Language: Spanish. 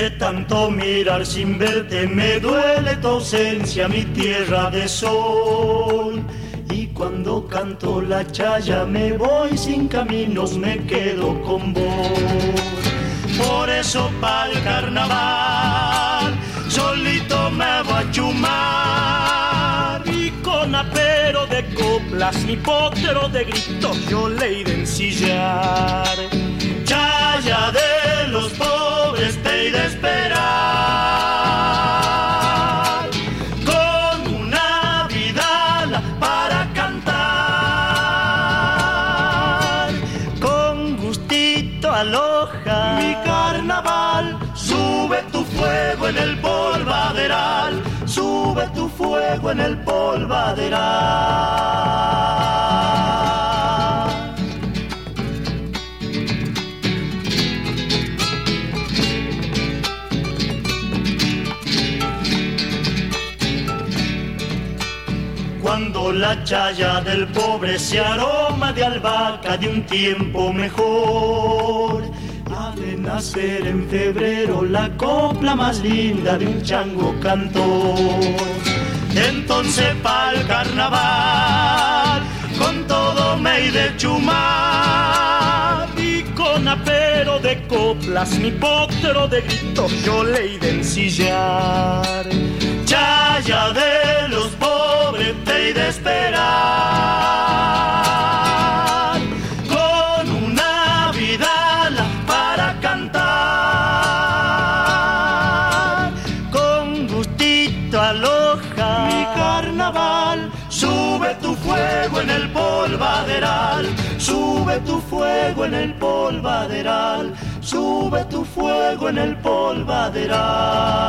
De tanto mirar sin verte me duele tu ausencia, mi tierra de sol. Y cuando canto la chaya me voy sin caminos, me quedo con vos. Por eso pa'l carnaval solito me voy a chumar. Y con apero de coplas ni potro de gritos yo le iré a ensillar. Chaya de los pobres te iré a esperar, con una vidala para cantar. Con gustito aloja mi carnaval, sube tu fuego en el polvaderal, sube tu fuego en el polvaderal. Cuando la chaya del pobre se aroma de albahaca de un tiempo mejor, ha de nacer en febrero la copla más linda de un chango cantor. Entonces pa'l carnaval con todo me iré de chumar, y con apero de coplas mi potro de gritos yo le iré a ensillar. Chaya de los pobres te iré a esperar, con una vidala para cantar. Con gustito aloja mi carnaval, sube tu fuego en el polvaderal, sube tu fuego en el polvaderal, sube tu fuego en el polvaderal.